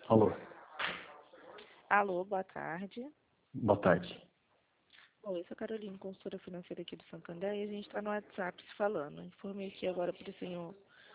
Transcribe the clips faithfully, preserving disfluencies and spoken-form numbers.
Alô, Alô, boa tarde. boa tarde. Oi, sou a Carolina, consultora financeira aqui do Santander, e a gente está no WhatsApp se falando. Informei aqui agora para o senhor.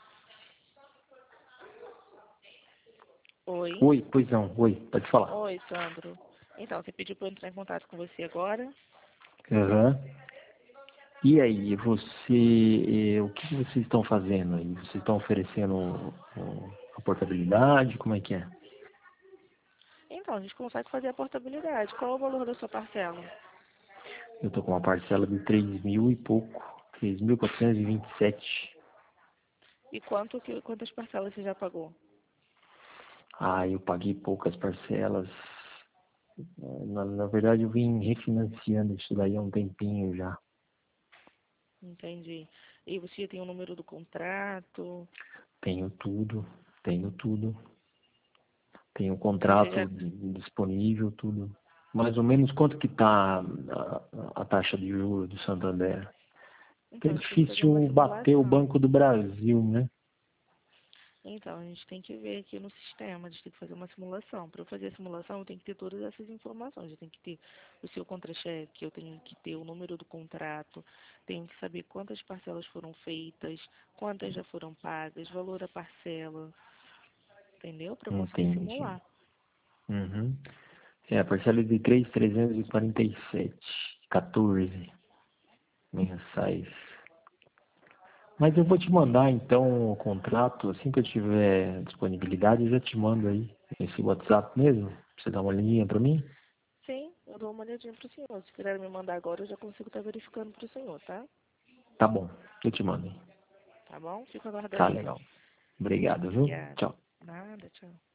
Oi. Oi, pois não, oi, pode falar. Oi, Sandro. Então, você pediu para eu entrar em contato com você agora? Aham. E aí, você, eh, o que vocês estão fazendo aí? Vocês estão oferecendo ó, a portabilidade? Como é que é? Então, a gente consegue fazer a portabilidade. Qual é o valor da sua parcela? Eu tô com uma parcela de três mil e pouco, três mil quatrocentos e vinte e sete. E quanto que, quantas parcelas você já pagou? Ah, eu paguei poucas parcelas. Na, na verdade, eu vim refinanciando isso daí há um tempinho já. Entendi. E você tem o número do contrato? Tenho tudo, tenho tudo. Tenho o Você contrato já... disponível, tudo. Mais ou menos quanto que está a, a taxa de juros do Santander? Porque Então, é a gente tem que fazer uma difícil bater o simulação. Banco do Brasil, né? Então, a gente tem que ver aqui no sistema, a gente tem que fazer uma simulação. Para eu fazer a simulação, eu tenho que ter todas essas informações. Eu tenho que ter o seu contra-cheque, eu tenho que ter o número do contrato, tenho que saber quantas parcelas foram feitas, quantas já foram pagas, valor da parcela, entendeu? Para conseguir Entendi. simular. Uhum. É, a parcela é de três mil trezentos e quarenta e sete, quatorze mensais. Mas eu vou te mandar então o contrato, assim que eu tiver disponibilidade, eu já te mando aí, esse WhatsApp mesmo, pra você dar uma olhadinha para mim. Sim, eu dou uma olhadinha para o senhor. Se quiser me mandar agora, eu já consigo estar verificando para o senhor, tá? Tá bom, eu te mando aí. Tá bom? Fico Tá aguardando então. legal. Obrigado, viu? Obrigada. Tchau. Nada, tchau.